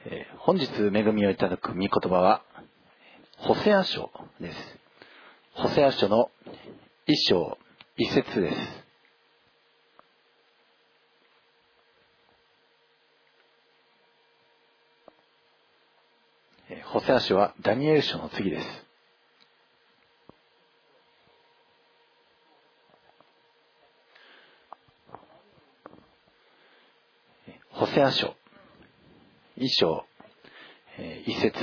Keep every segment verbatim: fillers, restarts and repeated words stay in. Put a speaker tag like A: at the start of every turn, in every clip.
A: えー、本日恵みをいただく御言葉はホセア書です。ホセア書の一章一節です。えー、ホセア書はダニエル書の次です。ホセア書一章、えー、一節。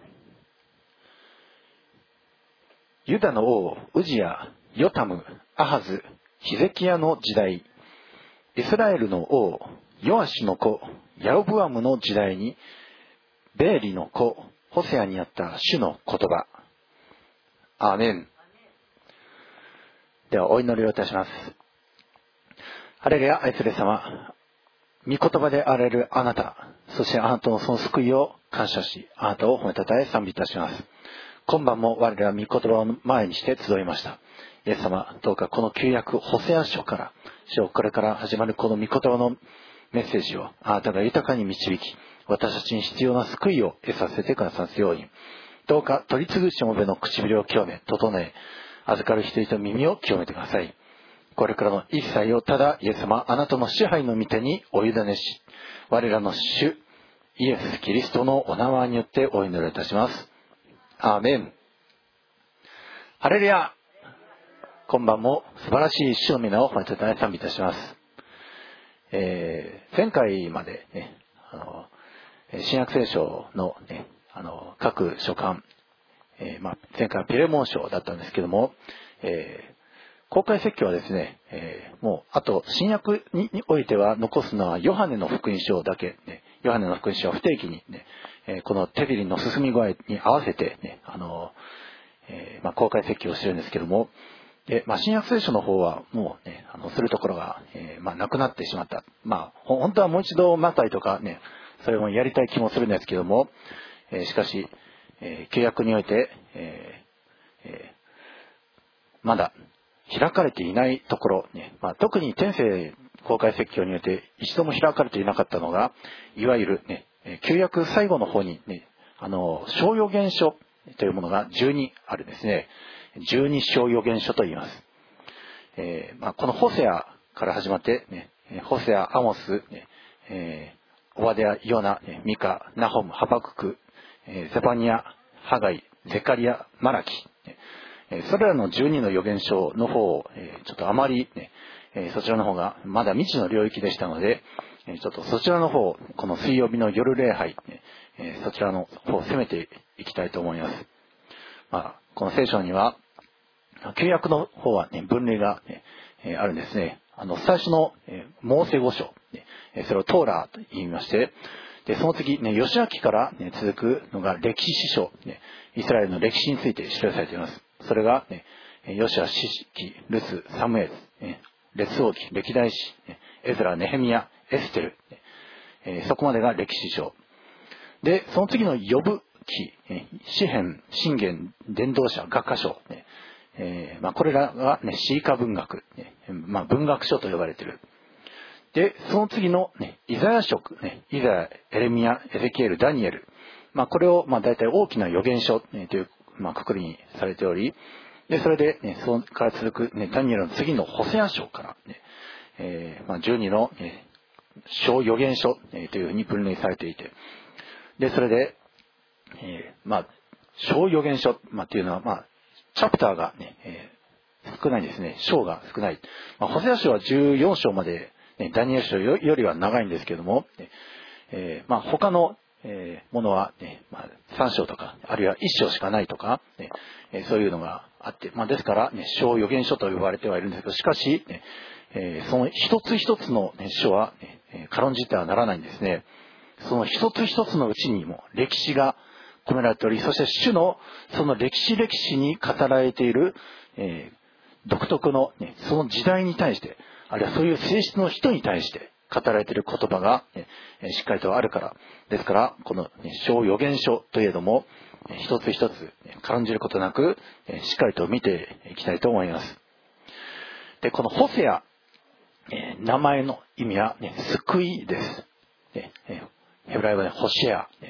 A: ユダの王ウジヤ、ヨタム、アハズ、ヒゼキヤの時代、イスラエルの王ヨアシュの子ヤロブアムの時代に、ベーリの子ホセアにあった主の言葉。アーメン。ではお祈りをいたします。ハレルヤ。愛する様、御言葉であられるあなた、そしてあなたのその救いを感謝し、あなたを褒めたたえ賛美いたします。今晩も我らは御言葉を前にして集いました。イエス様、どうかこの旧約ホセア書から、主よこれから始まるこの御言葉のメッセージをあなたが豊かに導き、私たちに必要な救いを得させてくださるように、どうか取り次ぐしもべの唇を清め、整え、預かる人々の耳を清めてください。これからの一切をただイエス様、あなたの支配の御手にお委ねし、我らの主イエス・キリストのお名前によってお祈りいたします。アーメン。ハレルヤ。今晩も素晴らしい主の皆を褒めたたえ賛美いたします。えー、前回まで、ね、あの新約聖書の、ね、あの各書簡、えーまあ、前回はピレモン書だったんですけども、えー公開説教はですね、えー、もうあと新約 に, においては残すのはヨハネの福音書だけ、ね、ヨハネの福音書は不定期に、ねえー、このテビリンの進み具合に合わせて、ねあのえーまあ、公開説教をしてるんですけども、でまあ、新約聖書の方はもう、ね、あのするところが、えーまあ、なくなってしまった。まあ、本当はもう一度マタイとかね、それもやりたい気もするんですけども、えー、しかし、えー、旧約において、えーえー、まだ開かれていないところ、ねまあ、特に天性公開説教によって一度も開かれていなかったのが、いわゆる、ね、旧約最後の方に、ね、あの小預言書というものがじゅうにあるですね。じゅうに小預言書と言います。えーまあ、このホセアから始まって、ね、ホセア、アモス、ねえー、オバデヤ、ヨナ、ね、ミカ、ナホム、ハバクク、えー、ゼバニア、ハガイ、ゼカリア、マラキ、ねそれらのじゅうにの預言書の方を、ちょっとあまり、ね、そちらの方がまだ未知の領域でしたので、ちょっとそちらの方、この水曜日の夜礼拝、そちらの方を攻めていきたいと思います。まあ、この聖書には、旧約の方は、ね、分類が、ね、あるんですね。あの、最初の、モーセ五書、それをトーラーと言いまして、でその次、ね、義明から、ね、続くのが歴史書、ね、イスラエルの歴史について記されています。それが、ね、ヨシア、シシキ、ルス、サムエル、ね、列王記、歴代史、ね、エズラ、ネヘミヤ、エステル、ねえー、そこまでが歴史書。で、その次の呼ぶ記、ね、詩編、信玄、伝道者、学科書、ねえーまあ、これらが、ね、シーカ文学、ねまあ、文学書と呼ばれている。で、その次の、ね、イザヤ書、ね、イザヤ、エレミヤ、エゼキエル、ダニエル、まあ、これを、まあ、大体大きな預言書、ね、というまあ、くくりにされており、でそれで、ね、そこから続く、ね、ダニエルの次のホセア書から、ねえーまあ、じゅうにの、ね、小預言書、ね、というふうに分類されていて、でそれで、えーまあ、小預言書、まあ、というのは、まあ、チャプターが、ねえー、少ないですね。章が少ない。まあ、ホセア書はじゅうよん章まで、ね、ダニエル書よりは長いんですけども、えーまあ、他のえー、ものは、ねまあ、さん章とかあるいはいっ章しかないとか、ねえー、そういうのがあって、まあ、ですから、ね、小預言書と呼ばれてはいるんですけど、しかし、ねえー、その一つ一つの、ね、書は、ね、軽んじてはならないんですね。その一つ一つのうちにも歴史が込められており、そして主のその歴史歴史に語られている、えー、独特の、ね、その時代に対して、あるいはそういう性質の人に対して語られている言葉が、ね、しっかりとあるから。ですから、この、ね、小預言書といえども、一つ一つ、ね、軽んじることなく、しっかりと見ていきたいと思います。で、このホセア、えー、名前の意味は、ね、救いです。ね、ヘブライ語でホシェア、ね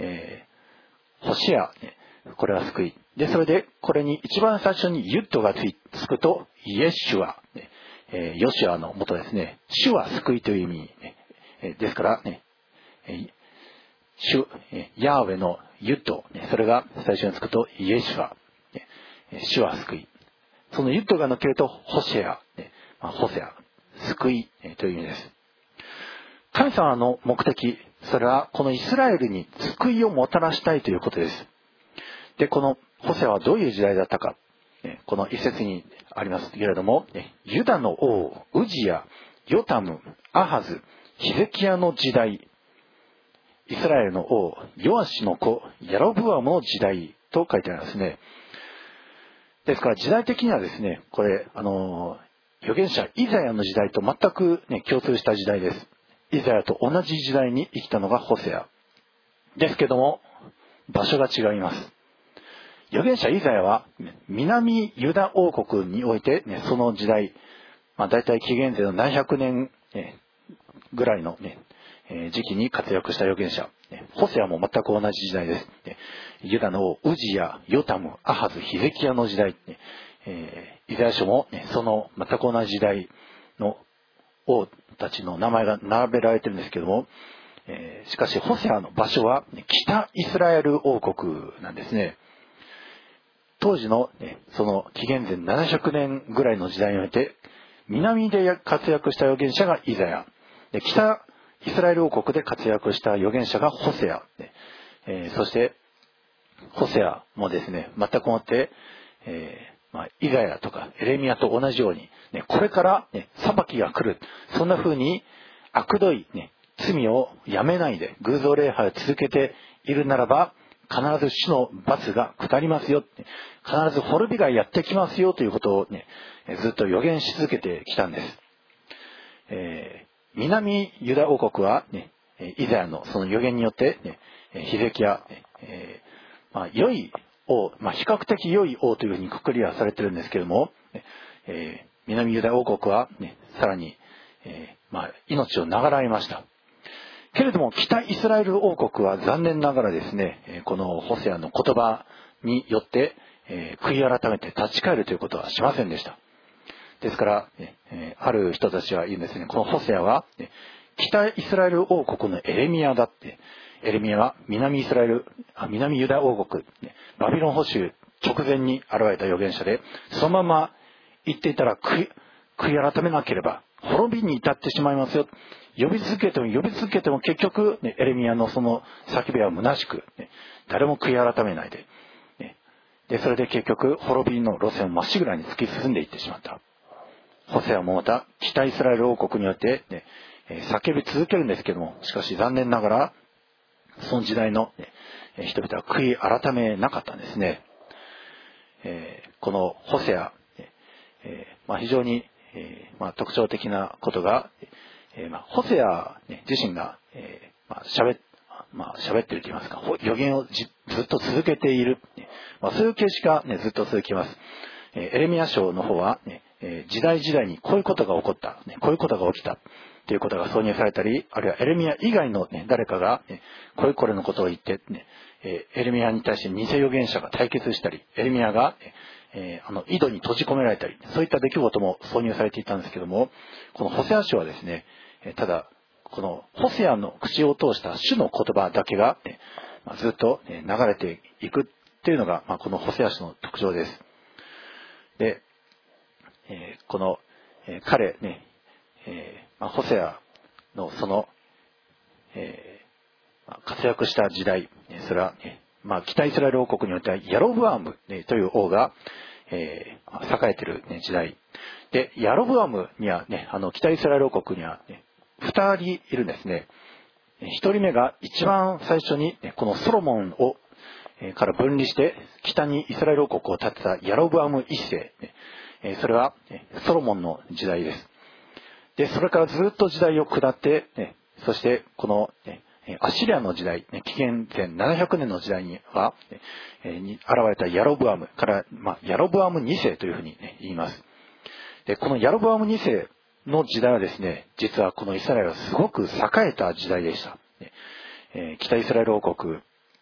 A: えー、ホシア、これは救い。で、それで、これに一番最初にユッドがつつくと、イエシュア、えー、ヨシュアの元ですね。主は救いという意味、えー、ですからね、えー、主、えー、ヤーウェのユッド、それが最初につくと、イエシュア、えー、主は救い。そのユッドが抜けると、ホシェア、まあ、ホセア、救い、えー、という意味です。神様の目的、それはこのイスラエルに救いをもたらしたいということです。で、このホセアはどういう時代だったか、この一節にありますけれども、ユダの王、ウジヤ、ヨタム、アハズ、ヒゼキヤの時代、イスラエルの王、ヨアシの子、ヤロブアムの時代と書いてありますね。ですから時代的にはですね、これ、あの、預言者イザヤの時代と全く、ね、共通した時代です。イザヤと同じ時代に生きたのがホセア。ですけども、場所が違います。預言者イザヤは、南ユダ王国において、ね、その時代、まあ、大体紀元前の何百年、ね、ぐらいの、ね、時期に活躍した預言者。ホセアも全く同じ時代です。ユダの王、ウジヤ、ヨタム、アハズ、ヒゼキヤの時代。えー、イザヤ書も、ね、その全く同じ時代の王たちの名前が並べられてるんですけども、えー、しかしホセアの場所は、ね、北イスラエル王国なんですね。当時の、ね、その紀元前ななひゃくねんぐらいの時代において、南で活躍した預言者がイザヤ、で北イスラエル王国で活躍した預言者がホセア、えー、そしてホセアもですね、全くもって、えーまあ、イザヤとかエレミヤと同じように、ね、これから、ね、裁きが来る。そんな風に悪どい、ね、罪をやめないで偶像礼拝を続けているならば、必ず主の罰が下りますよ。必ず滅びがやってきますよということを、ね、ずっと予言し続けてきたんです。えー、南ユダ王国は、ね、イザヤのその予言によって、ね、ヒゼキヤ、えーまあ、良い王、まあ、比較的良い王というふうにくくりはされてるんですけれども、えー、南ユダ王国は、ね、さらに、えーまあ、命を長らえました。けれども北イスラエル王国は残念ながらですね、このホセアの言葉によって、えー、悔い改めて立ち返るということはしませんでした。ですから、えー、ある人たちは言うんですね、このホセアは、ね、北イスラエル王国のエレミヤだって、エレミヤは南イスラエル、あ南ユダ王国、ね、バビロン捕囚直前に現れた預言者で、そのまま言っていたら悔い、悔い改めなければ滅びに至ってしまいますよ。呼び続けても呼び続けても結局、ね、エレミヤのその叫びは虚しく、ね、誰も悔い改めないで、ね、でそれで結局滅びの路線をまっしぐらに突き進んでいってしまった。ホセアもまた北イスラエル王国によって、ね、叫び続けるんですけども、しかし残念ながらその時代の、ね、人々は悔い改めなかったんですね。えー、このホセア、えーまあ、非常に、えーまあ、特徴的なことが、えーまあ、ホセア、ね、自身が、えーまあ、しゃべ、まあ、喋っていると言いますか、予言をじずっと続けている、まあ、そういう形式が、ね、ずっと続きます。えー、エレミヤ書の方は、ねえー、時代時代にこういうことが起こった、ね、こういうことが起きたということが挿入されたり、あるいはエレミヤ以外の、ね、誰かが、ね、これこれのことを言って、ねえー、エレミヤに対して偽預言者が対決したり、エレミヤが、えー、あの井戸に閉じ込められたり、そういった出来事も挿入されていたんですけども、このホセア書はですね、ただこのホセアの口を通した主の言葉だけが、ねまあ、ずっと流れていくっていうのが、まあ、このホセア書の特徴です。で、えー、この、えー、彼ね、えーまあ、ホセアのその、えーまあ、活躍した時代、それは、ねまあ、北イスラエル王国によってはヤロブアム、ね、という王が、えー、栄えている、ね、時代で、ヤロブアムには、ね、あの北イスラエル王国には、ね、ふたりいるんですね。ひとりめが一番最初に、ね、このソロモンを、えー、から分離して北にイスラエル王国を建てたヤロブアム一世、ねえー、それは、ね、ソロモンの時代です。でそれからずっと時代を下って、ね、そしてこの、ね、アシリアの時代、ね、紀元前ななひゃくねんの時代には、えー、に現れたヤロブアムから、まあ、ヤロブアムに世というふうに、ね、言います。でこのヤロブアムに世の時代はですね、実はこのイスラエルはすごく栄えた時代でした。えー、北イスラエル王国、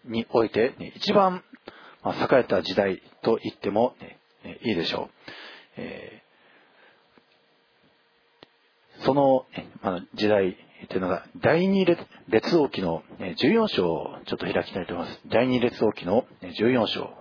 A: において、ね、一番、まあ、栄えた時代と言っても、ね、いいでしょう。えー、その、まあ、時代というのが第二列王記のじゅうよん章をちょっと開きたいと思います。第二列王記のじゅうよん章。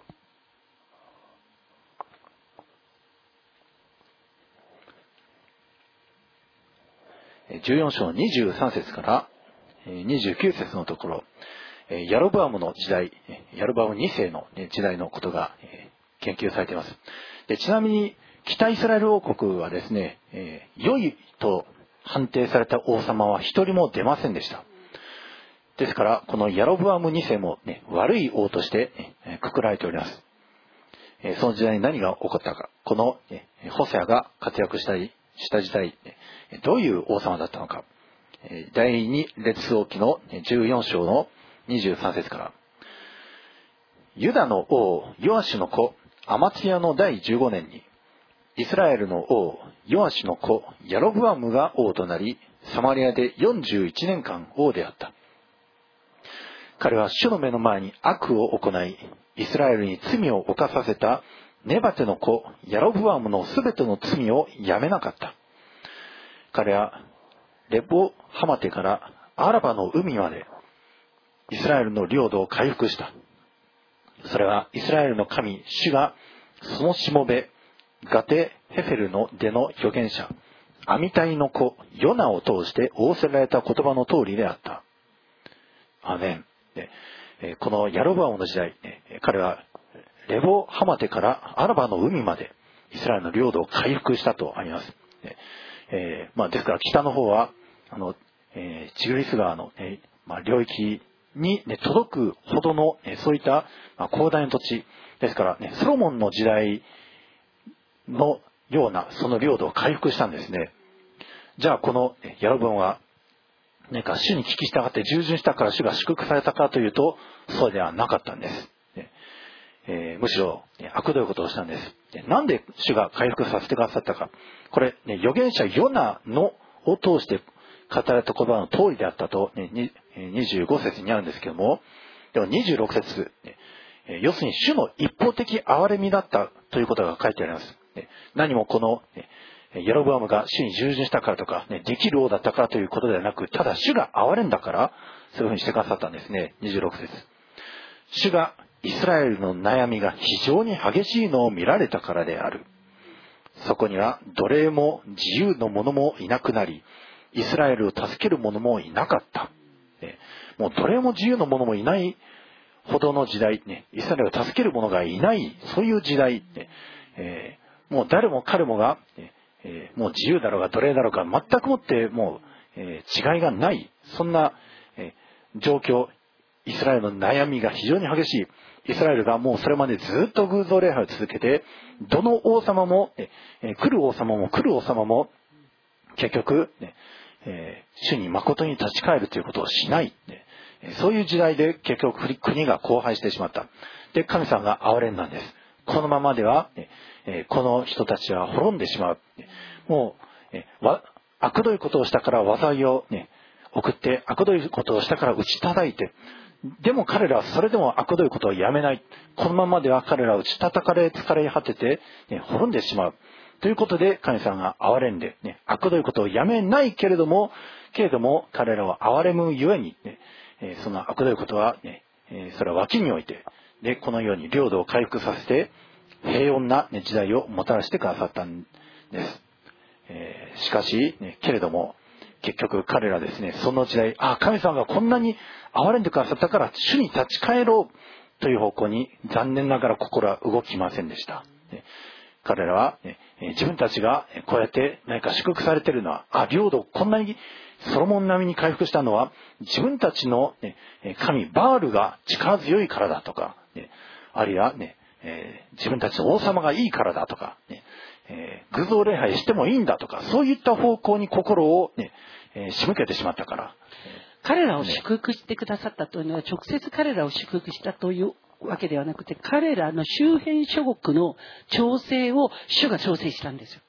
A: じゅうよん章のにじゅうさん節からにじゅうきゅう節のところ、ヤロブアムの時代、ヤロブアムに世の時代のことが研究されています。で、ちなみに北イスラエル王国はですね、良いと判定された王様は一人も出ませんでした。ですからこのヤロブアムに世も、ね、悪い王として、ね、くくられております。その時代に何が起こったか、このホセアが活躍したりした時代、どういう王様だったのか。第二列王記のじゅうよん章のにじゅうさん節から、ユダの王ヨアシュの子アマツヤの第じゅうごねんに、イスラエルの王ヨアシュの子ヤロブアムが王となり、サマリアでよんじゅういちねんかん王であった。彼は主の目の前に悪を行い、イスラエルに罪を犯させたネバテの子ヤロブアムのすべての罪をやめなかった。彼はレボハマテからアラバの海までイスラエルの領土を回復した。それはイスラエルの神主がそのしもべガテヘフェルの出の預言者アミタイの子ヨナを通して仰せられた言葉の通りであった。アメン。で、このヤロブアムの時代、彼はレボハマテからアラバの海までイスラエルの領土を回復したとあります。えーまあ、ですから北の方はあの、えー、チグリス川の、えーまあ、領域に、ね、届くほどの、えー、そういった、まあ、広大な土地ですから、ね、ソロモンの時代のようなその領土を回復したんですね。じゃあこのヤロブアムは何か主に聞き従って従順したから主が祝福されたかというと、そうではなかったんです。えー、むしろ悪どいことをしたんです。なんで主が回復させてくださったか。これ、ね、預言者ヨナのを通して語られた言葉の通りであったと、ね、にじゅうご節にあるんですけども、でもにじゅうろく節、ね、要するに主の一方的憐れみだったということが書いてあります。ね、何もこの、ね、ヤロブアムが主に従順したからとか、ね、できる王だったからということではなく、ただ主が憐れんだからそういうふうにしてくださったんですね。にじゅうろく節、主がイスラエルの悩みが非常に激しいのを見られたからである。そこには奴隷も自由の者もいなくなり、イスラエルを助ける者もいなかった。もう奴隷も自由の者もいないほどの時代、イスラエルを助ける者がいない、そういう時代、えー、もう誰も彼もが、えー、もう自由だろうが奴隷だろうが全くもってもう、えー、違いがない、そんな、えー、状況。イスラエルの悩みが非常に激しい。イスラエルがもうそれまでずっと偶像礼拝を続けて、どの王様も、えー、来る王様も来る王様も結局、ねえー、主に誠に立ち返るということをしない、ね、そういう時代で結局国が荒廃してしまった。で、神様が憐れんだんです。このままでは、ねえー、この人たちは滅んでしまう。もう、えー、わ悪どいことをしたから災いを、ね、送って、悪どいことをしたから打ち叩いて、でも彼らはそれでも悪どいことをやめない。このままでは彼らは打ち叩かれ疲れ果てて、ね、滅んでしまう。ということで神様が憐れんで、ね、悪どいことをやめないけれども、けれども彼らは憐れむゆえに、ね、えー、その悪どいことは、ねえー、それは脇に置いて、でこのように領土を回復させて平穏な、ね、時代をもたらしてくださったんです。えー、しかし、ね、けれども結局彼らですね、その時代、あ、神様がこんなに憐れんでくださったから主に立ち返ろうという方向に残念ながら心は動きませんでした。ね、彼らは、ね、自分たちがこうやって何か祝福されているのは、あ、領土こんなにソロモン並みに回復したのは自分たちの、ね、神バールが力強いからだとか、ね、あるいは、ねえー、自分たちの王様がいいからだとか、ねえー、偶像礼拝してもいいんだとか、そういった方向に心を、ねえー、仕向けてしまったから、
B: 彼らを祝福してくださったというのは、直接彼らを祝福したというわけではなくて、彼らの周辺諸国の調整を主が調整したんですよ。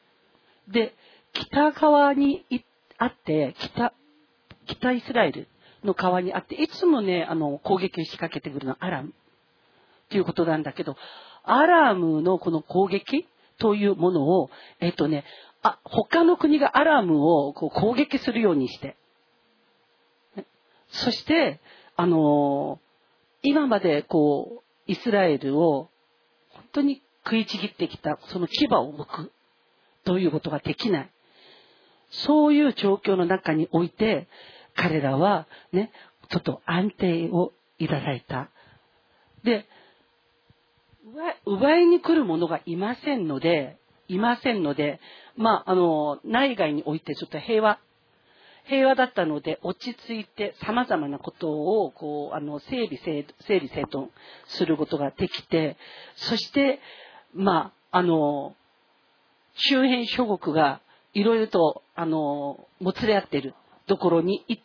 B: で、北側にあって北北イスラエルの川にあって、いつもね、あの、攻撃を仕掛けてくるのはアラムということなんだけど、アラムのこの攻撃というものを、えっとね、あ、他の国がアラムをこう攻撃するようにして、そして、あのー、今までこう、イスラエルを本当に食いちぎってきた、その牙を剥くということができない。そういう状況の中において、彼らはね、ちょっと安定をいただいた。で、奪いに来る者がいませんので、いませんので、まあ、あの、内外においてちょっと平和、平和だったので、落ち着いて様々なことを、こう、あの、整理整、整理整頓することができて、そして、まあ、あの、周辺諸国がいろいろと、あの、もつれ合っているところに行って、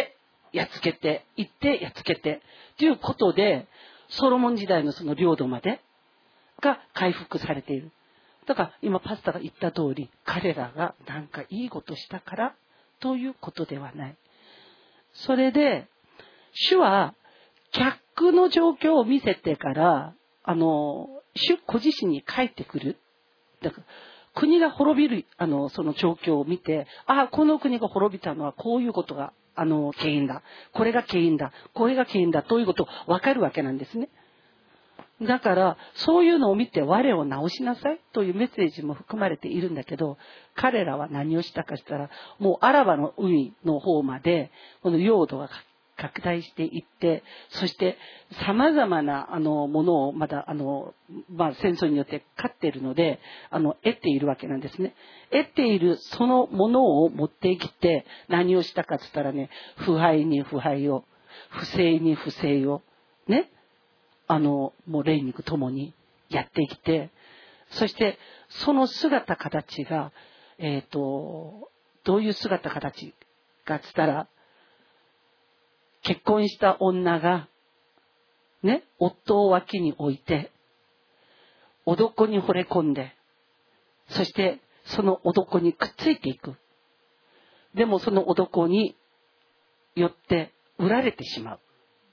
B: やっつけて、行って、やっつけて、ということで、ソロモン時代のその領土までが回復されている。だから今パスタが言った通り、彼らがなんかいいことしたからということではない。それで、主は逆の状況を見せてから、あの、主ご自身に帰ってくる。だから国が滅びる、あの、その状況を見て、ああ、この国が滅びたのはこういうことが、あの、原因だ。これが原因だ。これが原因だ。ということわかるわけなんですね。だから、そういうのを見て我を直しなさいというメッセージも含まれているんだけど、彼らは何をしたかしたら、もうアラバの海の方まで、この領土が拡大していって、そして様々なあのものをまだあの、まあ、戦争によって勝っているので、あの、得ているわけなんですね。得ているそのものを持ってきて、何をしたかって言ったらね、腐敗に腐敗を、不正に不正を、ね。あの、もう霊肉ともにやってきて、そして、その姿形が、えっと、どういう姿形かつったら、結婚した女が、ね、夫を脇に置いて、男に惚れ込んで、そして、その男にくっついていく。でもその男によって売られてしまう。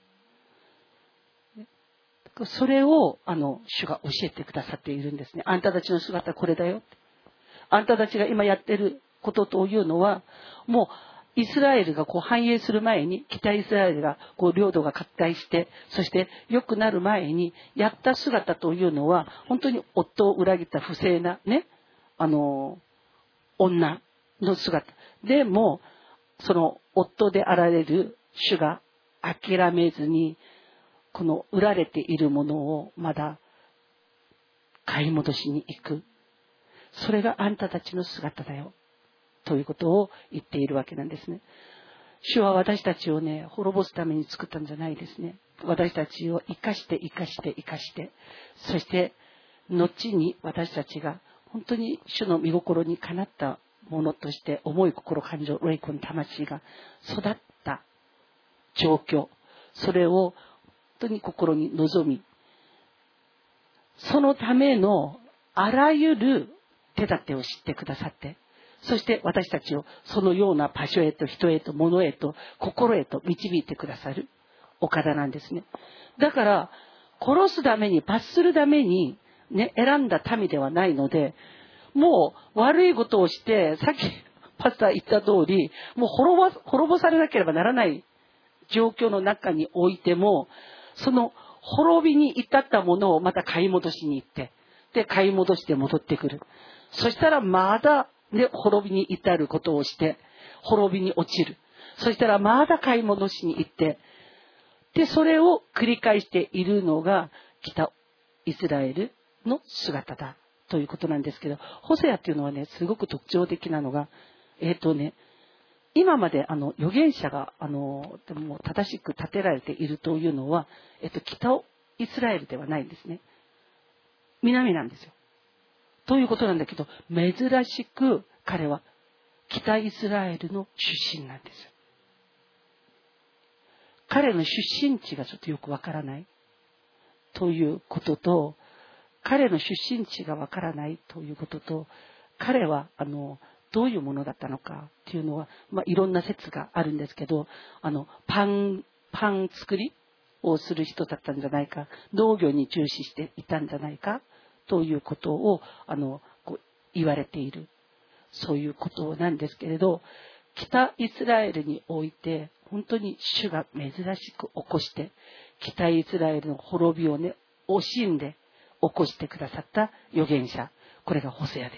B: それを、あの、主が教えてくださっているんですね。あんたたちの姿はこれだよ。あんたたちが今やってることというのは、もう、イスラエルがこう繁栄する前に、北イスラエルがこう領土が拡大して、そして良くなる前に、やった姿というのは、本当に夫を裏切った不正なね、あの、女の姿。でも、その夫であられる主が諦めずに、この売られているものをまだ買い戻しに行く。それがあんたたちの姿だよ。ということを言っているわけなんですね。主は私たちをね、滅ぼすために作ったんじゃないですね。私たちを生かして生かして生かして、そして後に私たちが本当に主の御心にかなったものとして思い心感情霊魂魂が育った状況、それを本当に心に望み、そのためのあらゆる手立てを知ってくださって、そして私たちをそのような場所へと人へと物へと心へと導いてくださるお方なんですね。だから殺すために罰するためにね選んだ民ではないので、もう悪いことをしてさっきパスタ言った通り、もう滅ぼ滅ぼされなければならない状況の中においても、その滅びに至ったものをまた買い戻しに行って、で買い戻して戻ってくる。そしたらまだね滅びに至ることをして、滅びに落ちる。そしたらまだ買い戻しに行って、でそれを繰り返しているのが北イスラエルの姿だということなんですけど、ホセアっていうのはねすごく特徴的なのが、えっとね。今まであの預言者があのでも正しく立てられているというのは、えっと、北イスラエルではないんですね。南なんですよ。ということなんだけど、珍しく彼は北イスラエルの出身なんですよ。彼の出身地がちょっとよくわからないということと、彼の出身地がわからないということと、彼はあのどういうものだったのかっていうのは、まあ、いろんな説があるんですけど、あのパンパン作りをする人だったんじゃないか、農業に重視していたんじゃないかということをあのこう言われている、そういうことなんですけれど、北イスラエルにおいて本当に主が珍しく起こして、北イスラエルの滅びをね惜しんで起こしてくださった預言者、これがホセアです。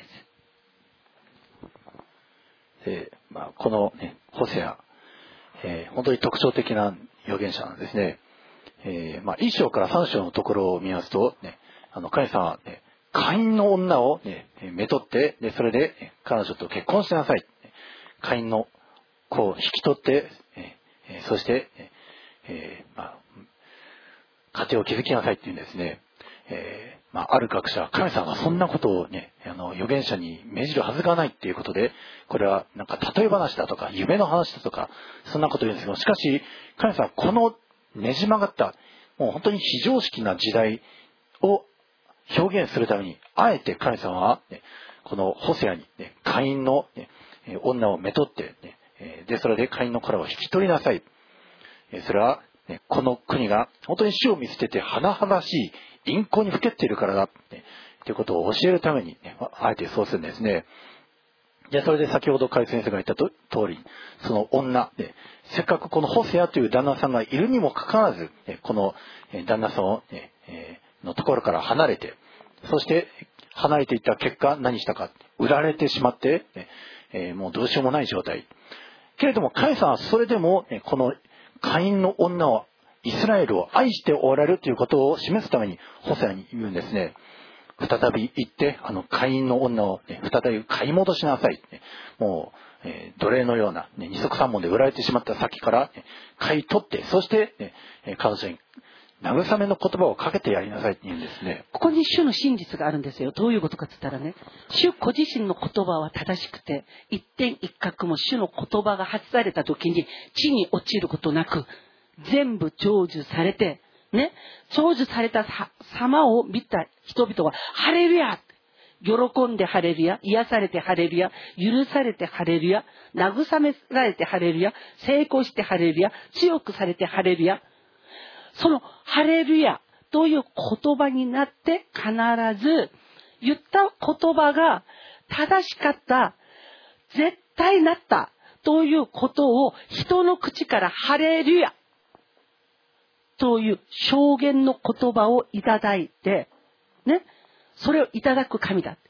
A: えーまあ、この、ね、ホセア、えー、本当に特徴的な預言者なんですね。えーまあ、いっ章からさん章のところを見ますと、ね、あの神様は、ね、カインの女を、ね、めとって、でそれで、ね、彼女と結婚しなさい。カインの子を引き取って、えー、そして、えーまあ、家庭を築きなさいっていうんですね。えーまあ、ある学者は神様がそんなことをね、あの預言者に命じるはずがないっていうことで、これはなんか例え話だとか夢の話だとかそんなことを言うんですけど、しかし神様はこのねじ曲がったもう本当に非常識な時代を表現するために、あえて神様は、ね、このホセアに、ね、カインの、ね、女をめとって、ね、でそれでカインの子らを引き取りなさい。それは、ね、この国が本当に主を見捨てて甚だしい淫行にふけっているからだ、ね、ということを教えるために、ね、あえてそうするんですね。でそれで先ほど甲斐先生が言ったと通り、その女でせっかくこのホセアという旦那さんがいるにもかかわらず、この旦那さんを、ね、のところから離れて、そして離れていった結果何したか、売られてしまって、ね、もうどうしようもない状態。けれどもカイさんはそれでもこのカインの女を、イスラエルを愛しておられるということを示すためにホセアに言うんですね。再び行ってあのカインの女を、ね、再び買い戻しなさい、ね、もう、えー、奴隷のような、ね、二足三門で売られてしまった先から、ね、買い取って、そして、ね、彼女に慰めの言葉をかけてやりなさいって言うんですね。
B: ここに主の真実があるんですよ。どういうことかって言ったらね、主ご自身の言葉は正しくて、一点一角も主の言葉が発された時に地に落ちることなく、全部成就されて、ね、成就された様を見た人々はハレルヤ、喜んでハレルヤ、癒されてハレルヤ、許されてハレルヤ、慰められてハレルヤ、成功してハレルヤ、強くされてハレルヤ。そのハレルヤという言葉になって必ず言った言葉が正しかった、絶対なったということを人の口からハレルヤという証言の言葉をいただいて、ね、それをいただく神だ。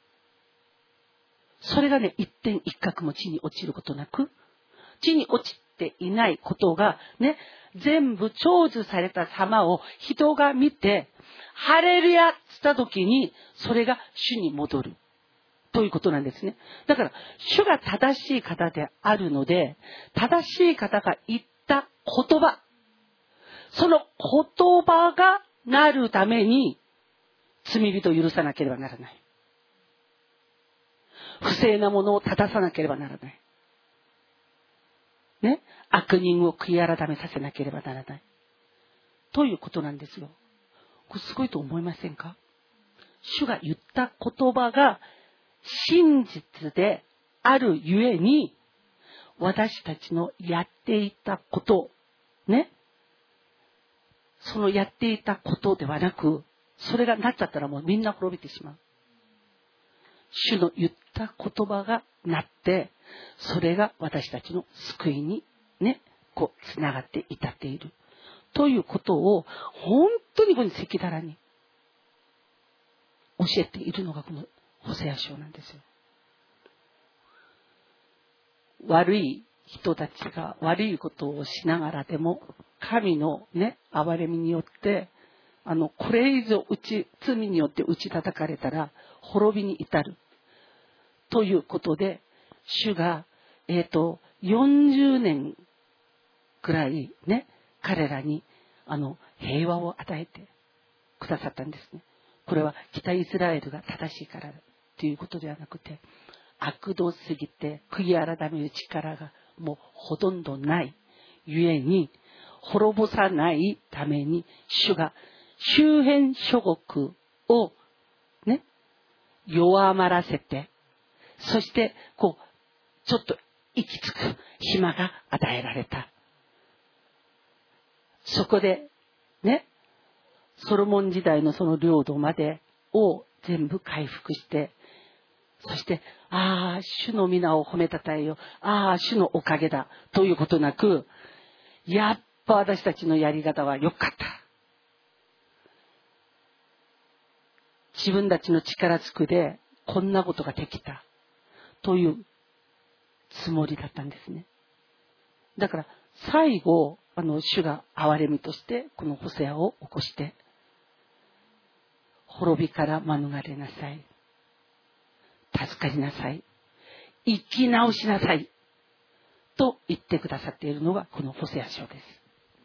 B: それがね、一点一角も地に落ちることなく、地に落ちていないことがね、全部成就された様を人が見て、ハレルヤした時に、それが主に戻る。ということなんですね。だから、主が正しい方であるので、正しい方が言った言葉、その言葉がなるために罪人を許さなければならない。不正なものを正さなければならない。ね、悪人を悔い改めさせなければならない。ということなんですよ。これすごいと思いませんか？主が言った言葉が真実であるゆえに、私たちのやっていたこと、ね、そのやっていたことではなく、それがなっちゃったらもうみんな滅びてしまう。主の言った言葉がなって、それが私たちの救いにね、こうつながって至っているということを本当にこの赤裸々に教えているのがこのホセア書なんですよ。悪い人たちが悪いことをしながらでも、神のね、憐れみによって、あの、これ以上打ち、罪によって打ち叩かれたら、滅びに至る。ということで、主が、えっと、よんじゅうねんくらいね、彼らに、あの、平和を与えてくださったんですね。これは北イスラエルが正しいからということではなくて、悪道すぎて悔い改める力がもうほとんどないゆえに、滅ぼさないために主が周辺諸国をね、弱まらせて、 そしてこうちょっと息つく暇が与えられた。そこでね、ソロモン時代のその領土までを全部回復して、そしてああ主の皆を褒めたたえよ、ああ主のおかげだということなく、やっぱ私たちのやり方は良かった、自分たちの力ずくでこんなことができたというつもりだったんですね。だから最後あの主が憐れみとしてこのホセアを起こして、滅びから免れなさい、助かりなさい、生き直しなさいと言ってくださっているのがこのホセア書です。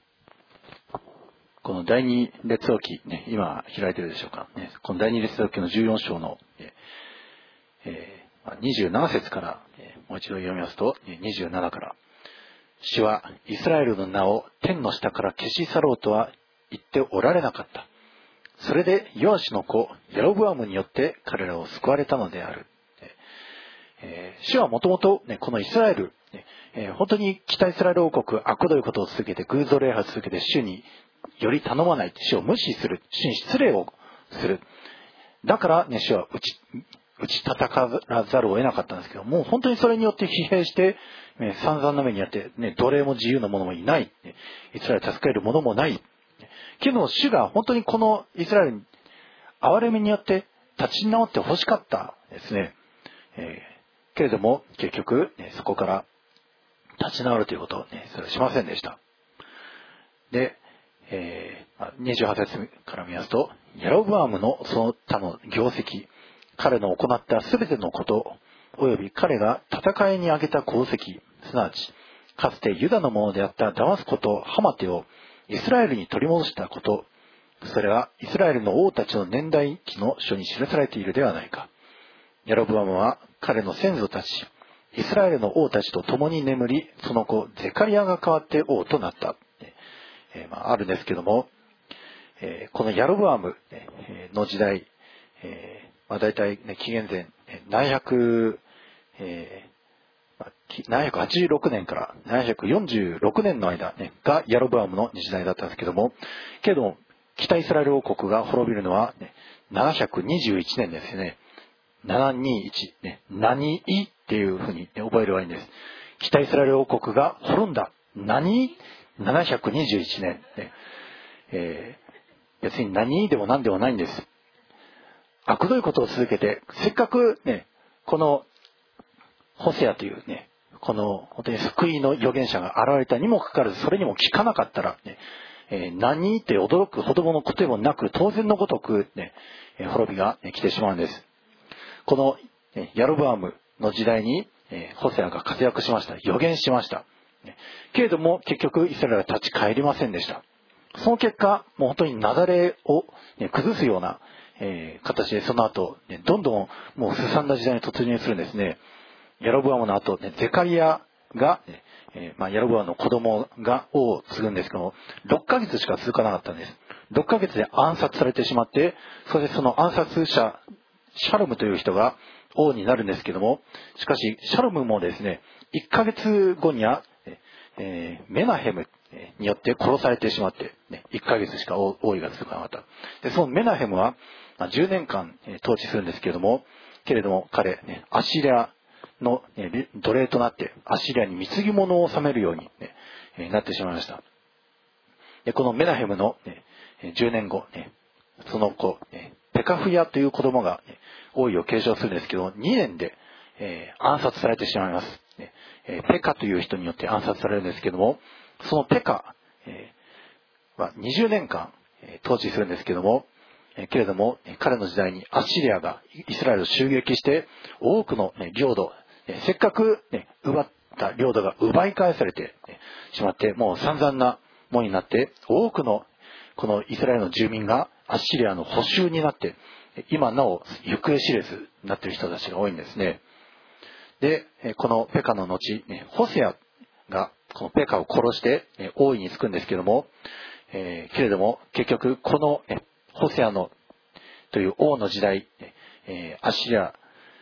A: この第二列王記、ね、今開いてるでしょうか、ね、この第二列王記のじゅうよん章の、えー、にじゅうなな節から、えー、もう一度読みますと、にじゅうななから、主はイスラエルの名を天の下から消し去ろうとは言っておられなかった。それでヨアシの子ヤロブアムによって彼らを救われたのである。えー、主はもともとこのイスラエル、えー、本当に北イスラエル王国悪どいことを続けて偶像礼拝を続けて主により頼まない、主を無視する、主に失礼をする。だから、ね、主は打ち打ち叩かざるを得なかったんですけど、もう本当にそれによって疲弊して、ね、散々な目にあって、ね、奴隷も自由な者もいない、ね、イスラエル助ける者もない。けど主が本当にこのイスラエルに憐れみによって立ち直ってほしかったですね。えー、けれども結局、ね、そこから立ち直るということを、ね、それはしませんでした。で、えー、にじゅうはち節から見ますと、ヤロブアムのその他の業績、彼の行ったすべてのこと、および彼が戦いに挙げた功績、すなわちかつてユダのものであったダマスコとハマテをイスラエルに取り戻したこと、それはイスラエルの王たちの年代記の書に記されているではないか。ヤロブアムは彼の先祖たち、イスラエルの王たちと共に眠り、その子ゼカリアが代わって王となった。えーまあ、あるんですけども、えー、このヤロブアムの時代、えーまあ、大体、ね、紀元前ななひゃく、えーななひゃくはちじゅうろくねんからななひゃくよんじゅうろくねんの間、ね、がヤロブアムの時代だったんですけども、けれども北イスラエル王国が滅びるのは、ね、ななひゃくにじゅういちねんですね。ななにいち、ね、何いっていうふうに、ね、覚えればいいんです。北イスラエル王国が滅んだ。何 ?ななひゃくにじゅういちねん、ねえー。別に何でも何でもないんです。悪どいことを続けて、せっかくね、このホセアというね、この本当に救いの預言者が現れたにもかかわらず、それにも聞かなかったら、ねえー、何って驚くほどのこともなく、当然のごとく、ね、滅びが、ね、来てしまうんです。この、ね、ヤロブアムの時代に、えー、ホセアが活躍しました。預言しました。ね、けれども結局イスラエルは立ち返りませんでした。その結果、もう本当に雪崩を、ね、崩すような、えー、形でその後、ね、どんどんもうすさんだ時代に突入するんですね。ヤロブアムの後、ね、ゼカリアが、えーまあ、ヤロブアムの子供が王を継ぐんですけども、ろっかげつしか続かなかったんです。ろっかげつで暗殺されてしまって、それでその暗殺者、シャロムという人が王になるんですけども、しかしシャロムもですね、いっかげつごには、えー、メナヘムによって殺されてしまって、ね、いっかげつしか王位が続かなかった。で、そのメナヘムは、まあ、じゅうねんかん、えー、統治するんですけれども、けれども彼、ね、アシリアの、ね、奴隷となってアシリアに貢ぎ物を納めるように、ねえー、なってしまいました。で、このメナヘムの、ね、じゅうねんご、ね、その子、ね、ペカフヤという子供が、ね、王位を継承するんですけど、にねんで、えー、暗殺されてしまいます、ねえー。ペカという人によって暗殺されるんですけども、そのペカ、えー、はにじゅうねんかん、えー、統治するんですけども、えー、けれども、彼の時代にアッシリアがイスラエルを襲撃して多くの、ね、領土、えー、せっかく、ね、奪った領土が奪い返されて、ね、しまって、もう散々なものになって多くのこのイスラエルの住民がアッシリアの捕囚になって今なお行方知れずになっている人たちが多いんですね。で、このペカの後、ホセアがこのペカを殺して王位につくんですけども、えー、けれども結局このホセアのという王の時代、えー、アッシリア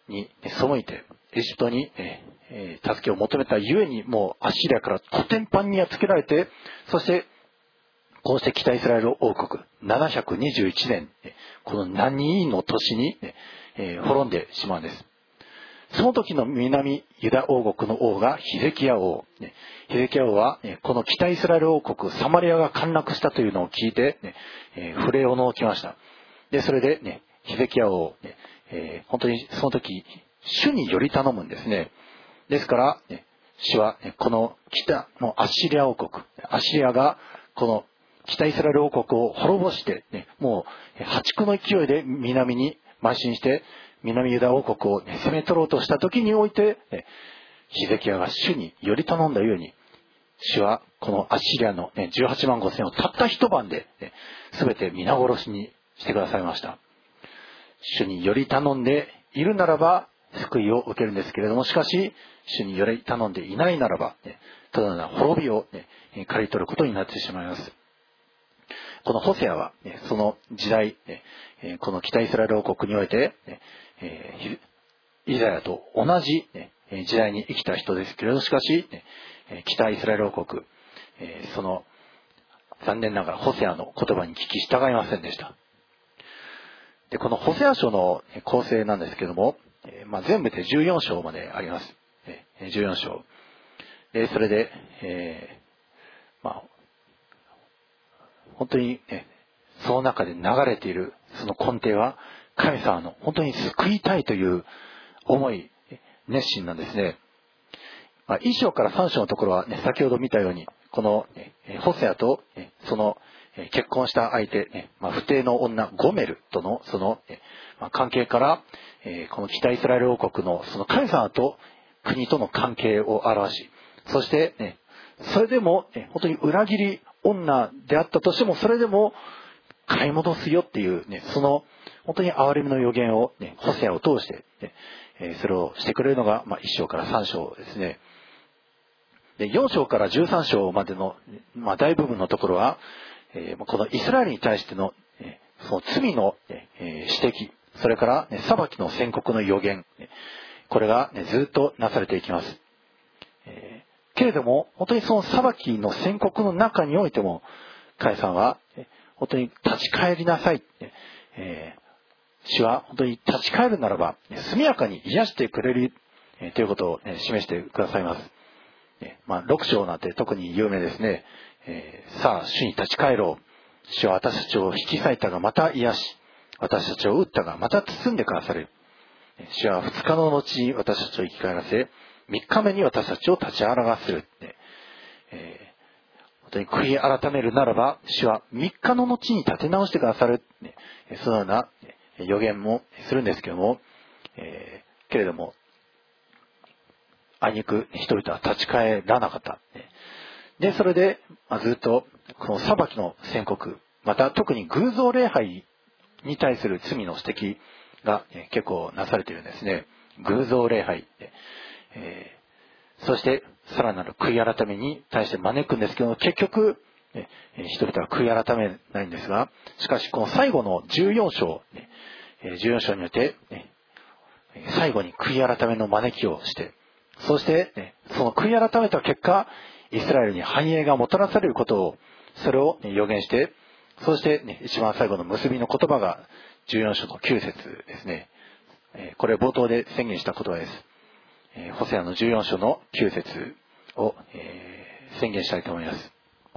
A: に背いてエジプトに助けを求めたゆえに、もうアッシリアからコテンパンにやっつけられて、そしてこうして北イスラエル王国ななひゃくにじゅういちねん、このナニーの年に滅んでしまうんです。その時の南ユダ王国の王がヒゼキヤ王。ヒゼキヤ王はこの北イスラエル王国サマリアが陥落したというのを聞いて震えをのきました。でそれでね、ヒゼキヤ王、えー、本当にその時主により頼むんですね。ですから、ね、主は、ね、この北のアッシリア王国、アッシリアがこの北イスラエル王国を滅ぼして、ね、もう破竹の勢いで南に邁進して南ユダ王国を、ね、攻め取ろうとした時において、ね、ヒゼキヤが主により頼んだように、主はこのアッシリアの、ね、じゅうはちまんごせんをたった一晩で、ね、全て皆殺しにしてくださいました。主により頼んでいるならば救いを受けるんですけれども、しかし主により頼んでいないならば、ね、ただの滅びを、ね、刈り取ることになってしまいます。このホセアは、ね、その時代、ね、この北イスラエル王国において、ね、イザヤと同じ、ね、時代に生きた人ですけれど、しかし、ね、北イスラエル王国、その残念ながらホセアの言葉に聞き従いませんでした。でこのホセア書の構成なんですけども、まあ、全部でじゅうよん章まであります。じゅうよん章で、それで、えーまあ、本当に、ね、その中で流れているその根底は神様の本当に救いたいという思い、熱心なんですね。まあ、いっ章からさん章のところは、ね、先ほど見たようにこのホセアとその結婚した相手、まあ、不貞の女ゴメルとのその、まあ、関係から、この北イスラエル王国のその神様と国との関係を表し、そして、ね、それでも、ね、本当に裏切り女であったとしてもそれでも買い戻すよっていう、ね、その本当に憐れみの予言を、ね、ホセアを通して、ね、それをしてくれるのが、まあ、いっ章からさん章ですね。でよん章からじゅうさん章までの、まあ、大部分のところは、えー、このイスラエルに対しての、えー、その罪の、えー、指摘、それから、ね、裁きの宣告の予言、これが、ね、ずっとなされていきます。えー、けれども本当にその裁きの宣告の中においても神様は、えー、本当に立ち返りなさい、えー、主は本当に立ち返るならば速やかに癒してくれる、えー、ということを、ね、示してくださいます。まあ、ろく章なんて特に有名ですね。えー、さあ主に立ち返ろう。主は私たちを引き裂いたがまた癒し、私たちを打ったがまた包んでくださる。主はふつかの後に私たちを生き返らせ、みっかめに私たちを立ち上がらせる。えー、本当に悔い改めるならば主はみっかの後に立て直してくださる。そのような予言もするんですけども、えー、けれどもあいにく人々は立ち返らなかった。で、それで、まあ、ずっとこの裁きの宣告、また特に偶像礼拝に対する罪の指摘が結構なされているんですね。偶像礼拝、えー、そしてさらなる悔い改めに対して招くんですけども、結局人々は悔い改めないんですが、しかしこの最後のじゅうよん章、じゅうよん章によって最後に悔い改めの招きをして、そして、ね、その悔い改めた結果、イスラエルに繁栄がもたらされることを、それを、ね、予言して、そして、ね、一番最後の結びの言葉がじゅうよん章のきゅう節ですね。えー、これ冒頭で宣言した言葉です。えー、ホセアのじゅうよん章のきゅう節を、えー、宣言したいと思います。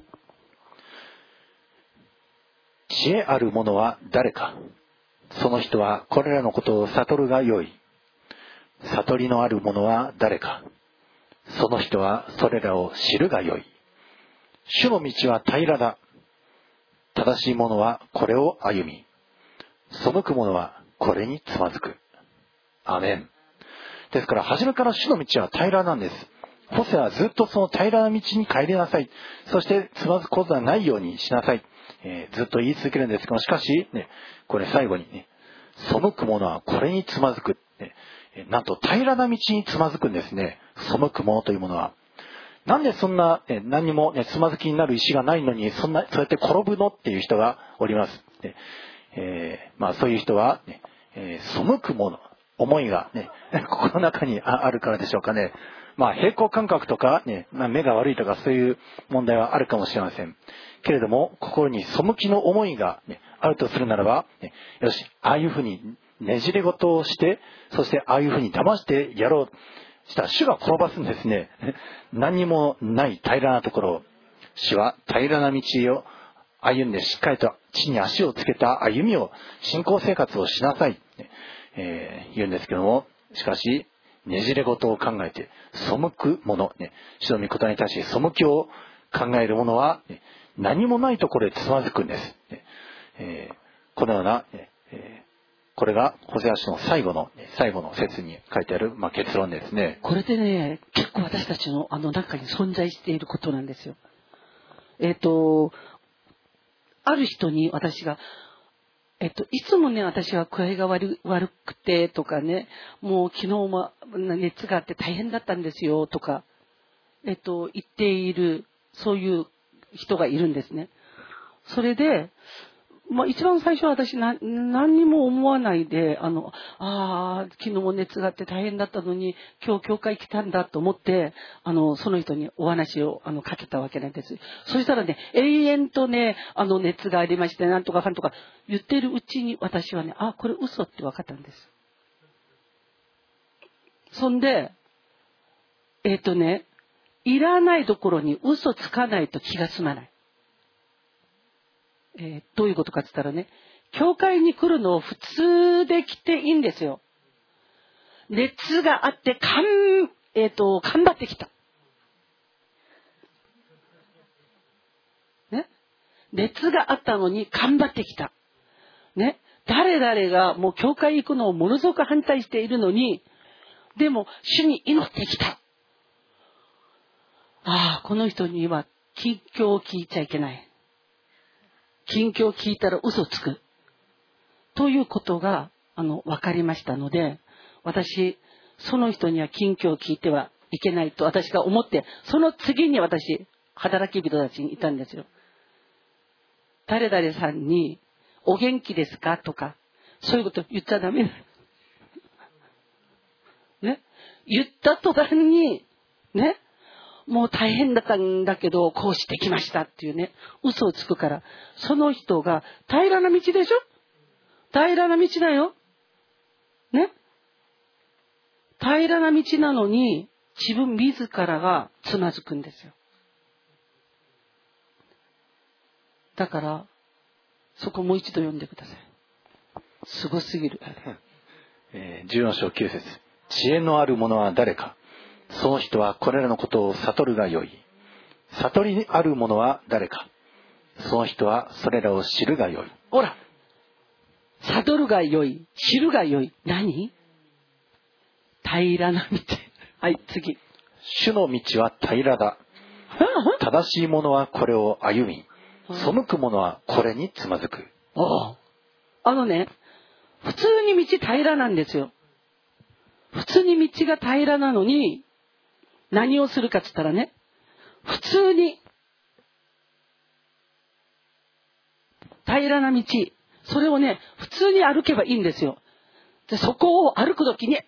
A: 知恵ある者は誰か。その人はこれらのことを悟るがよい。悟りのある者は誰か。その人はそれらを知るがよい。主の道は平らだ。正しい者はこれを歩み、背く者はこれにつまずく。アメン。ですから初めから主の道は平らなんです。ホセはずっとその平らな道に帰りなさい。そしてつまずくことがないようにしなさい。えー、ずっと言い続けるんですけど、しかし、ね、これ最後にね、背く者はこれにつまずく。ね、なんと平らな道につまずくんですね。背く者というものは。なんでそんな、ね、何にも、ね、つまずきになる石がないのに、そんな、そうやって転ぶのっていう人がおります。ねえー、まあそういう人は、ねえー、背く者、 思いがね、心の中にあるからでしょうかね。まあ平行感覚とかね、まあ、目が悪いとかそういう問題はあるかもしれません。けれども、心に背きの思いが、ね、あるとするならば、ね、よし、ああいうふうにねじれ事をして、そしてああいうふうに騙してやろう。したら主が転ばすんですね。何にもない平らなところを、主は平らな道を歩んでしっかりと地に足をつけた歩みを、信仰生活をしなさい、えー、言うんですけども、しかしねじれ事を考えて背く者、ね、主の御言葉に対して背きを考える者は、ね、何もないところでつまずくんです、ねえー、このような、えー、これがホセア書の最後の最後の説に書いてある、まあ、結論ですね。
B: これでね、結構私たちのあの中に存在していることなんですよ。えっとある人に私が、えっと、いつもね、私は具合が悪、悪くてとかね、もう昨日も熱があって大変だったんですよとか、えっと、言っている、そういう人がいるんですね。それで、まあ、一番最初は私な何にも思わないで、あの、ああ、昨日も熱があって大変だったのに、今日教会来たんだと思って、あの、その人にお話をあのかけたわけなんです。そしたらね、永遠とね、あの熱がありまして、なんとかかんとか言ってるうちに私はね、あ、これ嘘って分かったんです。そんで、えっとね、いらないところに嘘つかないと気が済まない。えー、どういうことかって言ったらね、教会に来るのを普通で来ていいんですよ。熱があってかん、えっと、頑張ってきた。ね。熱があったのに頑張ってきた。ね。誰々がもう教会行くのをものすごく反対しているのに、でも主に祈ってきた。ああ、この人には近況を聞いちゃいけない。近況を聞いたら嘘つくということがあの分かりましたので、私その人には近況を聞いてはいけないと私が思って、その次に私働き人たちにいたんですよ。誰々さんにお元気ですかとかそういうこと言っちゃダメね、言った途端にね、もう大変だったんだけどこうしてきましたっていうね、嘘をつくから、その人が平らな道でしょ、平らな道だよね、平らな道なのに自分自らがつまずくんですよ。だからそこもう一度読んでください。すごすぎる、
A: えー、じゅうよん章きゅう節、知恵のある者は誰か、その人はこれらのことを悟るがよい。悟りある者は誰か、その人はそれらを知るがよい。
B: ほら、悟るがよい、知るがよい。何？平らな道。はい、次。
A: 主の道は平らだ。正しい者はこれを歩み、背く者はこれにつまずく。
B: ああのね、普通に道平らなんですよ。普通に道が平らなのに何をするかって言ったらね、普通に平らな道、それをね普通に歩けばいいんですよ。でそこを歩くときに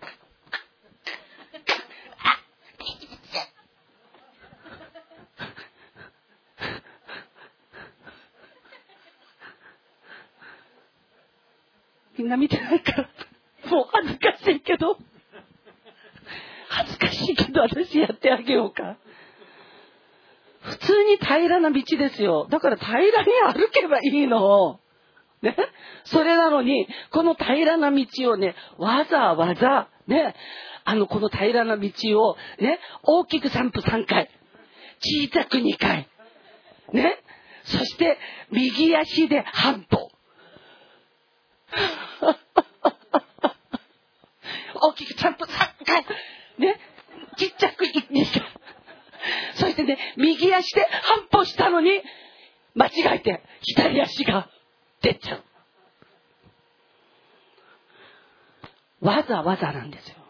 B: みんな見てないからもう恥ずかしいけど恥ずかしいけど私やってあげようか。普通に平らな道ですよ。だから平らに歩けばいいのね。それなのにこの平らな道をね、わざわざね、あのこの平らな道をね、大きく散歩さんかい、小さくにかいね、そして右足で半歩大きく散歩さんかいね、ちっちゃくいにかい、そしてね右足で半歩したのに間違えて左足が出ちゃう。わざわざなんですよ。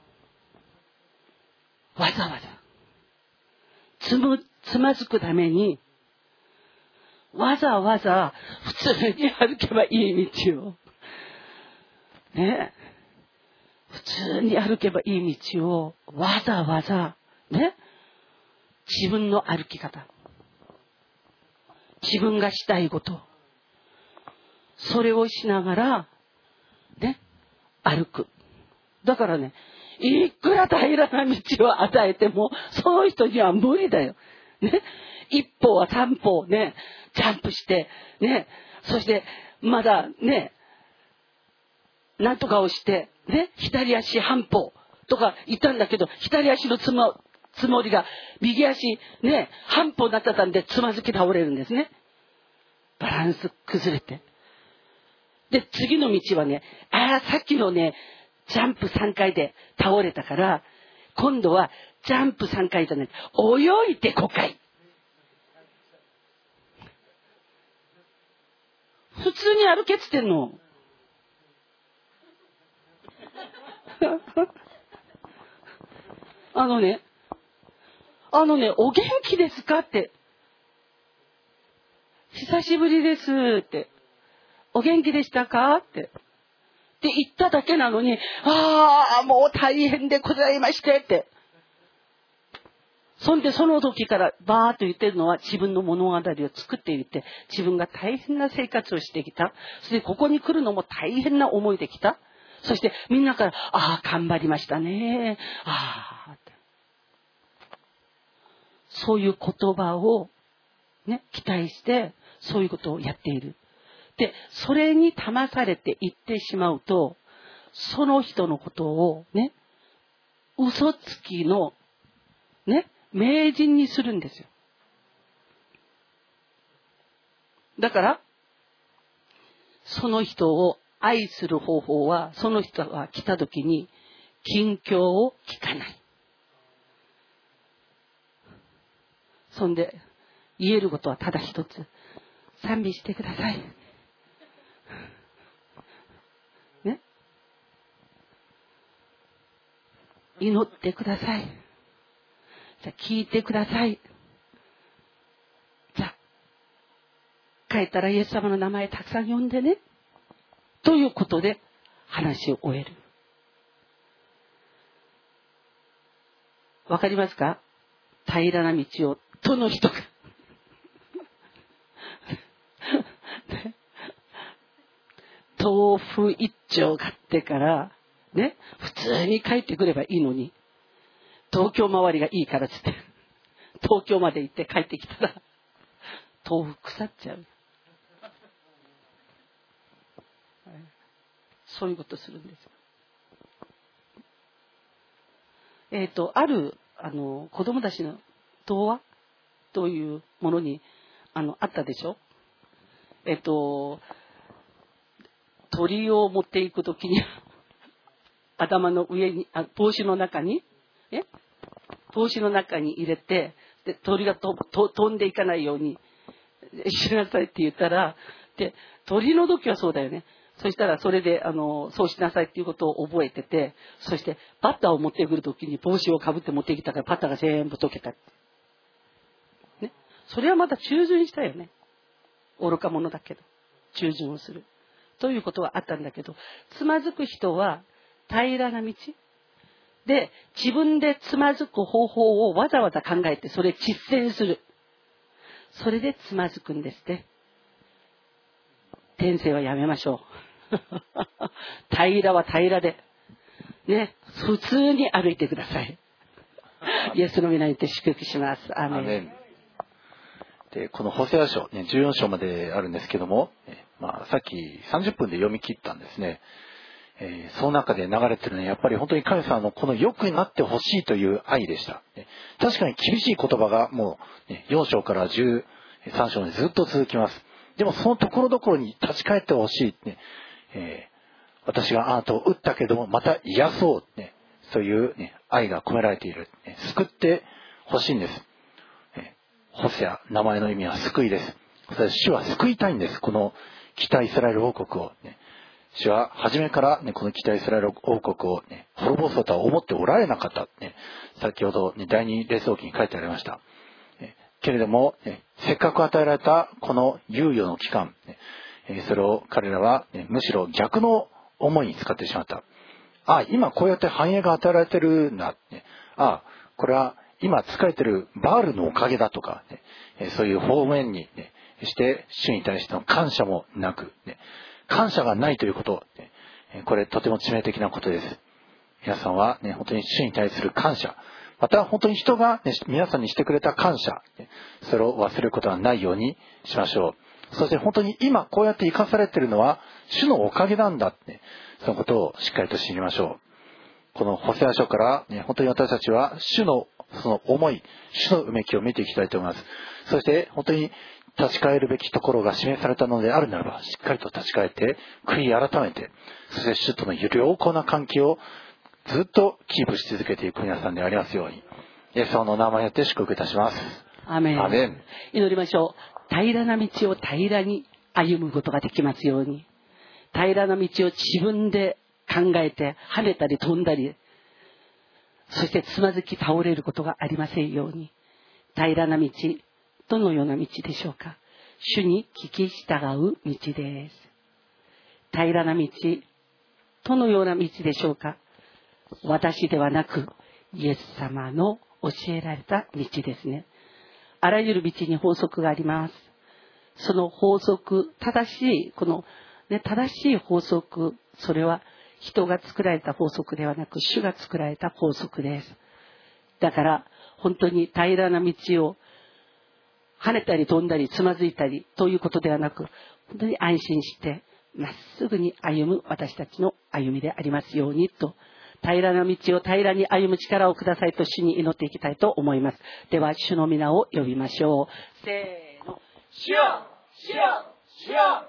B: わざわざつむつまずくためにわざわざ普通に歩けばいい道をね。 普通に歩けばいい道をわざわざね、自分の歩き方、自分がしたいこと、それをしながらね、歩く。だからね、いくら平らな道を与えてもその人には無理だよ。ね、一歩は三歩ね、ジャンプしてね、そしてまだね、なんとかをしてね、左足半歩とか言ったんだけど、左足のつもつもりが右足ね、半歩になってたんでつまずき倒れるんですね。バランス崩れて。で、次の道はね、ああ、さっきのね、ジャンプさんかいで倒れたから、今度はジャンプさんかいじゃない、泳いでごかい。普通に歩けっつってんの。あのね、あのね、お元気ですかって。久しぶりですって。お元気でしたかって。って言っただけなのに、ああ、もう大変でございましてって。そんでその時からバーッと言ってるのは自分の物語を作っていて、自分が大変な生活をしてきた。そしてここに来るのも大変な思いできた。そしてみんなから、ああ、頑張りましたね。ああ、そういう言葉をね、期待して、そういうことをやっている。で、それに騙されていってしまうと、その人のことをね、嘘つきのね、名人にするんですよ。だから、その人を愛する方法は、その人が来た時に、近況を聞かない。そんで、言えることはただ一つ。賛美してください。ね。祈ってください。じゃあ聞いてください。じゃあ、帰ったらイエス様の名前たくさん呼んでね。ということで話を終える。わかりますか？平らな道をどの人が豆腐一丁買ってからね、普通に帰ってくればいいのに、東京周りがいいからっつって東京まで行って帰ってきたら豆腐腐っちゃう。そういうことするんです。えっとあるあの子供たちの童話というものにあのあったでしょ。えっと鳥を持っていくときに頭の上にあ帽子の中にえ帽子の中に入れて、で鳥がとと飛んでいかないようにしなさいって言ったら、で鳥の時はそうだよね。そしたらそれであのそうしなさいっていうことを覚えてて、そしてバッターを持ってくるときに帽子をかぶって持ってきたからバッターが全部溶けた、ね、それはまた従順したよね。愚か者だけど従順をするということはあったんだけど、つまずく人は平らな道で自分でつまずく方法をわざわざ考えてそれ実践する。それでつまずくんですね。転生はやめましょう。平らは平らでね、普通に歩いてください。イエスの皆によって祝福します。アーメン。アーメン。
A: でこのホセア書、ね、じゅうよん章まであるんですけども、まあ、さっきさんじゅっぷんで読み切ったんですね。えー、その中で流れてるのはやっぱり本当に神様のこの良くなってほしいという愛でした。確かに厳しい言葉がもう、ね、よん章からじゅうさん章までずっと続きます。でもそのところどころに立ち返ってほしい、ねえー、私があなたを打ったけどもまた癒そう、ね、そういう、ね、愛が込められている、ね、救ってほしいんです。ホセア、名前の意味は救いです。主は救いたいんです。この北イスラエル王国を、ね、主は初めから、ね、この北イスラエル王国を、ね、滅ぼそうとは思っておられなかった、ね、先ほど、ね、第二列王記に書いてありました。ね、けれども、ね、せっかく与えられたこの猶予の期間、ね、それを彼らは、ね、むしろ逆の思いに使ってしまった。 あ、今こうやって繁栄が与えられてるんだ、ね、あ、これは今仕えてるバールのおかげだとか、ね、そういう方面に、ね、して主に対しての感謝もなく、ね、感謝がないということ、ね、これとても致命的なことです。皆さんは、ね、本当に主に対する感謝、また本当に人が、ね、皆さんにしてくれた感謝、ね、それを忘れることはないようにしましょう。そして本当に今こうやって生かされているのは主のおかげなんだって、ね、そのことをしっかりと知りましょう。このホセア書から、ね、本当に私たちは主のその思い、主のうめきを見ていきたいと思います。そして本当に立ち返るべきところが示されたのであるならば、しっかりと立ち返って悔い改めて、そして主との良好な関係をずっとキープし続けていく皆さんでありますように、イエス様の名前によって祝福いたします。
B: アーメン。
A: アーメン。
B: 祈りましょう。平らな道を平らに歩むことができますように。平らな道を自分で考えて跳ねたり飛んだり、そしてつまずき倒れることがありませんように。平らな道、どのような道でしょうか。主に聞き従う道です。平らな道、どのような道でしょうか。私ではなくイエス様の教えられた道ですね。あらゆる道に法則があります。その法則、正しいこの、ね、正しい法則、それは人が作られた法則ではなく主が作られた法則です。だから本当に平らな道を跳ねたり飛んだりつまずいたりということではなく、本当に安心してまっすぐに歩む私たちの歩みでありますようにと、平らな道を平らに歩む力をくださいと主に祈っていきたいと思います。では主の皆を呼びましょう。せーの。主よ、主よ、主よ。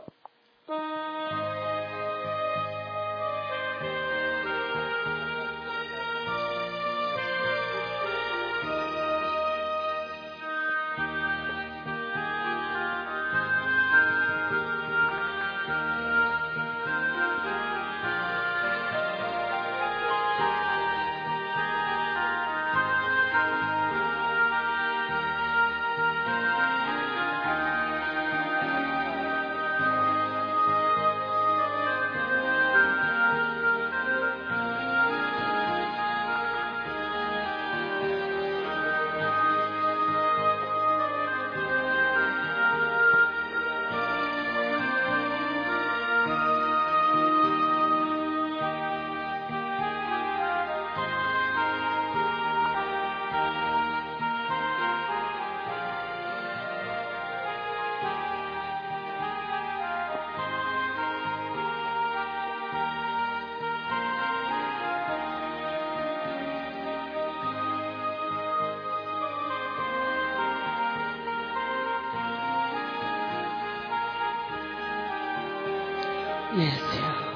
B: イエスよ、イエスよ、イエス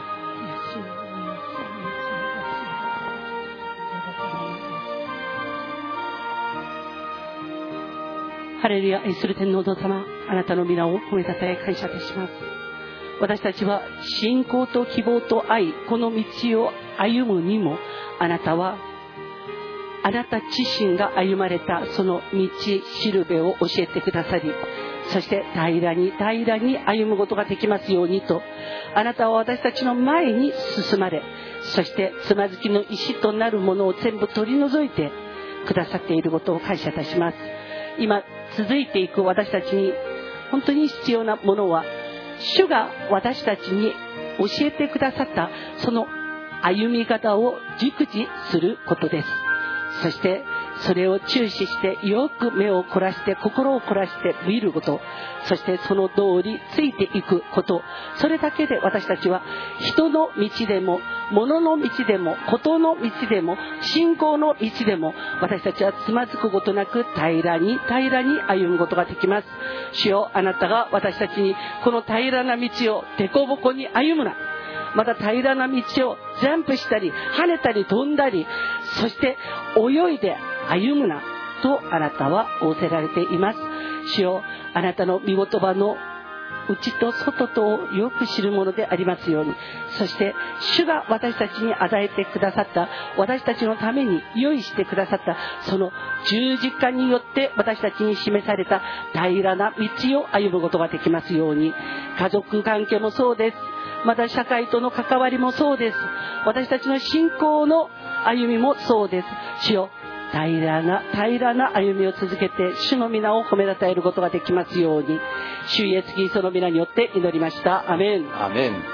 B: よ。ハレルヤ、愛する天皇堂様、あなたの皆を褒めたたえ感謝いたします。私たちは信仰と希望と愛、この道を歩むにも、あなたはあなた自身が歩まれたその道しるべを教えてくださり、そして平らに平らに歩むことができますようにと、あなたは私たちの前に進まれ、そしてつまずきの石となるものを全部取り除いてくださっていることを感謝いたします。今続いていく私たちに本当に必要なものは、主が私たちに教えてくださったその歩み方を熟知することです。そしてそれを注視してよく目を凝らして心を凝らして見ること、そしてその通りついていくこと、それだけで私たちは人の道でも物の道でもことの道でも信仰の道でも、私たちはつまずくことなく平らに平らに歩むことができます。主よ、あなたが私たちにこの平らな道を凸凹に歩むな、また平らな道をジャンプしたり跳ねたり飛んだり、そして泳いで歩むなとあなたは仰せられています。主よ、あなたの御言葉の内と外とをよく知るものでありますように。そして主が私たちに与えてくださった、私たちのために用意してくださったその十字架によって私たちに示された平らな道を歩むことができますように。家族関係もそうです。また社会との関わりもそうです。私たちの信仰の歩みもそうです。主よ、平らな平らな歩みを続けて主の皆を褒めたたえることができますように。主イエスキリストの皆によって祈りました。アメン。
A: アメン。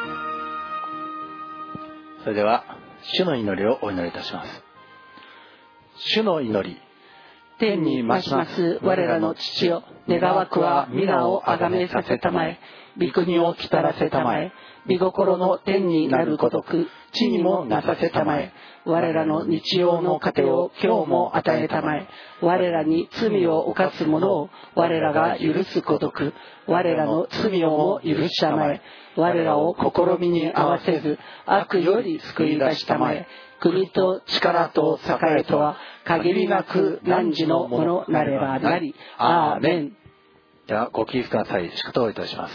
A: それでは主の祈りをお祈りいたします。主の祈り。
B: 天に増します我らの父よ、願わくは皆をあがめさせたまえ、御国を来たらせたまえ、御心の天になるごとく地にもなさせたまえ。我らの日曜の糧を今日も与えたまえ。我らに罪を犯す者を我らが許すごとく我らの罪をも許したまえ。我らを試みに合わせず悪より救い出したまえ。国と力と栄とは限りなく汝のものなればなり。アーメン。
A: ではご起立ください。祝祷いたします。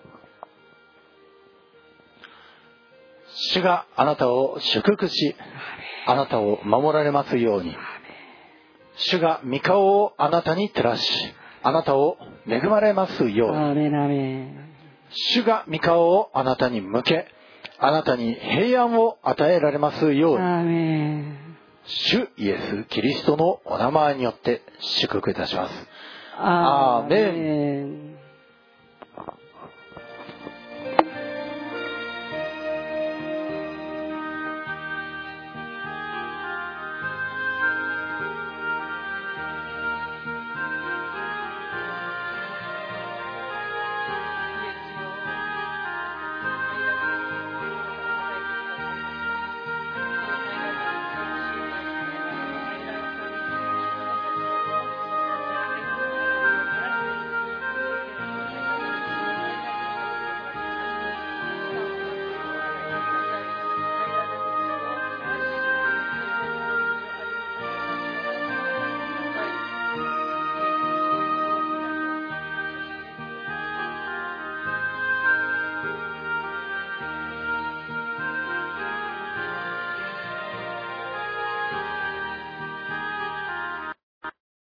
A: 主があなたを祝福し、あなたを守られますように。主が御顔をあなたに照らし、あなたを恵まれますように。
B: アーメンアーメン。
A: 主が御顔をあなたに向け、あなたに平安を与えられますように。
B: アーメン。
A: 主イエス・キリストのお名前によって祝福いたします。
B: アーメン。